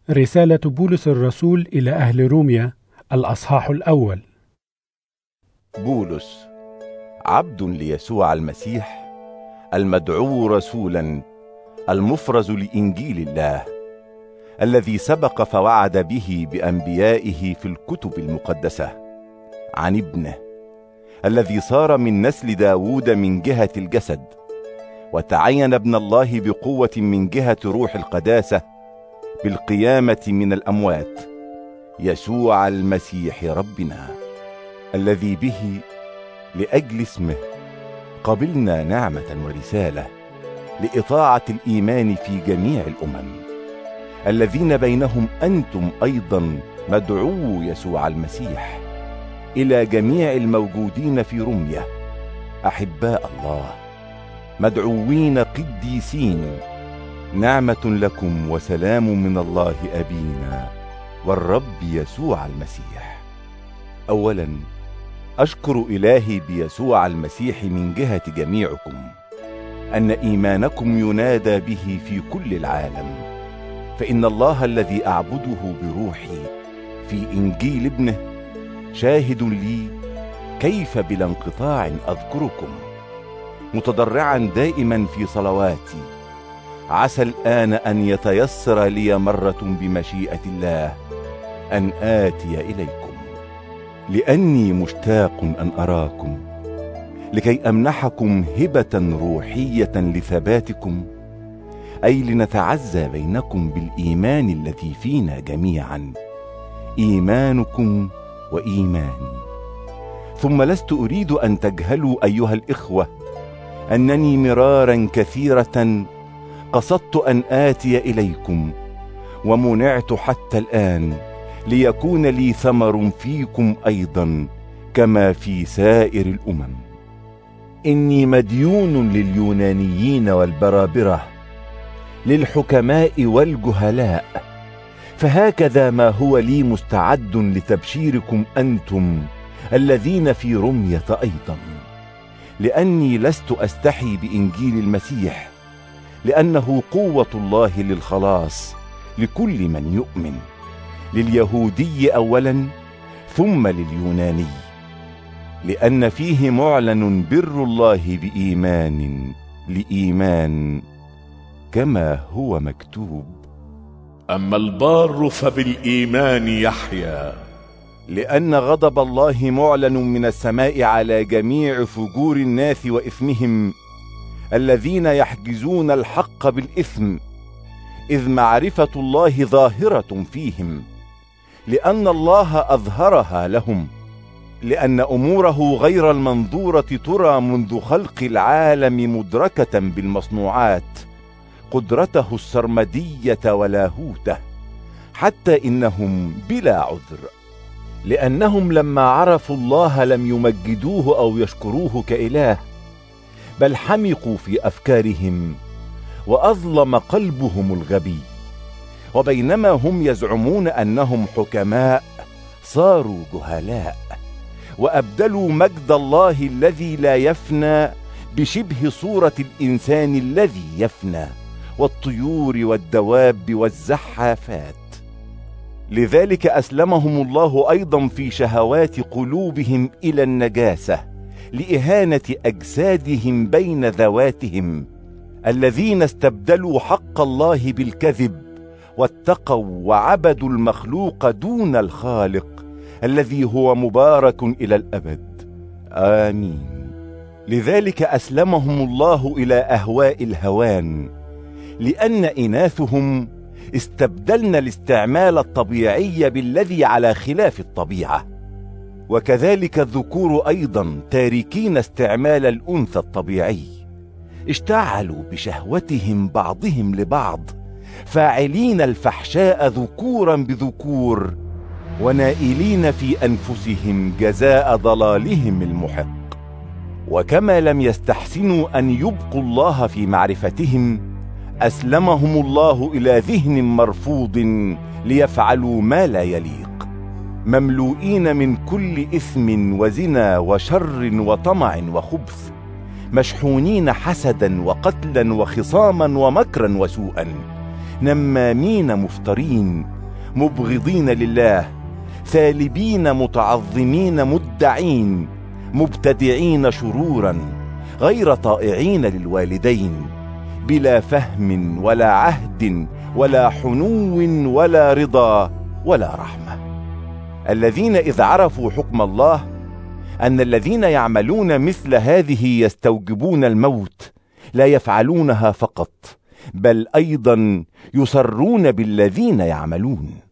رسالة بولس الرسول إلى أهل روميا، الأصحاح الأول. بولس، عبد ليسوع المسيح، المدعو رسولا، المفرز لإنجيل الله، الذي سبق فوعد به بأنبيائه في الكتب المقدسة، عن ابنه الذي صار من نسل داود من جهة الجسد، وتعين ابن الله بقوة من جهة روح القداسة بالقيامة من الأموات، يسوع المسيح ربنا، الذي به لأجل اسمه قبلنا نعمة ورسالة لإطاعة الإيمان في جميع الأمم، الذين بينهم أنتم أيضا مدعو يسوع المسيح، إلى جميع الموجودين في روميا أحباء الله مدعوين قديسين، نعمة لكم وسلام من الله أبينا والرب يسوع المسيح. أولا أشكر إلهي بيسوع المسيح من جهة جميعكم، أن إيمانكم ينادى به في كل العالم، فإن الله الذي أعبده بروحي في إنجيل ابنه شاهد لي كيف بلا انقطاع أذكركم، متضرعا دائما في صلواتي، عسى الآن أن يتيسر لي مرة بمشيئة الله أن آتي إليكم، لأني مشتاق أن أراكم، لكي أمنحكم هبة روحية لثباتكم، أي لنتعزى بينكم بالإيمان الذي فينا جميعا، إيمانكم وإيماني. ثم لست أريد أن تجهلوا أيها الإخوة أنني مرارا كثيرة قصدت أن آتي إليكم، ومنعت حتى الآن، ليكون لي ثمر فيكم أيضا كما في سائر الأمم. إني مديون لليونانيين والبرابرة، للحكماء والجهلاء، فهكذا ما هو لي مستعد لتبشيركم أنتم الذين في رمية أيضا، لأني لست أستحي بإنجيل المسيح، لأنه قوة الله للخلاص لكل من يؤمن، لليهودي أولا ثم لليوناني، لأن فيه معلن بر الله بإيمان لإيمان، كما هو مكتوب: أما البار فبالإيمان يحيا. لأن غضب الله معلن من السماء على جميع فجور الناس وإثمهم، الذين يحجزون الحق بالإثم، إذ معرفة الله ظاهرة فيهم، لأن الله أظهرها لهم، لأن أموره غير المنظورة ترى منذ خلق العالم مدركة بالمصنوعات، قدرته السرمدية ولاهوته، حتى إنهم بلا عذر، لأنهم لما عرفوا الله لم يمجدوه أو يشكروه كإله، بل حمقوا في أفكارهم، وأظلم قلبهم الغبي، وبينما هم يزعمون أنهم حكماء صاروا جهلاء، وأبدلوا مجد الله الذي لا يفنى بشبه صورة الإنسان الذي يفنى، والطيور والدواب والزحافات. لذلك أسلمهم الله أيضا في شهوات قلوبهم إلى النجاسة، لإهانة أجسادهم بين ذواتهم، الذين استبدلوا حق الله بالكذب، واتقوا وعبدوا المخلوق دون الخالق، الذي هو مبارك إلى الأبد، آمين. لذلك أسلمهم الله إلى أهواء الهوان، لأن إناثهم استبدلن الاستعمال الطبيعي بالذي على خلاف الطبيعة، وكذلك الذكور أيضا تاركين استعمال الأنثى الطبيعي، اشتعلوا بشهوتهم بعضهم لبعض، فاعلين الفحشاء ذكورا بذكور، ونائلين في أنفسهم جزاء ضلالهم المحق. وكما لم يستحسنوا أن يبقوا الله في معرفتهم، أسلمهم الله إلى ذهن مرفوض ليفعلوا ما لا يليق، مملوئين من كل إثم وزنا وشر وطمع وخبث، مشحونين حسدا وقتلا وخصاما ومكرا وسوءا، نمامين مفترين، مبغضين لله، ثالبين متعظمين مدعين، مبتدعين شرورا، غير طائعين للوالدين، بلا فهم ولا عهد ولا حنو ولا رضا ولا رحمة. الذين إذ عرفوا حكم الله أن الذين يعملون مثل هذه يستوجبون الموت، لا يفعلونها فقط، بل أيضا يصرون بالذين يعملون.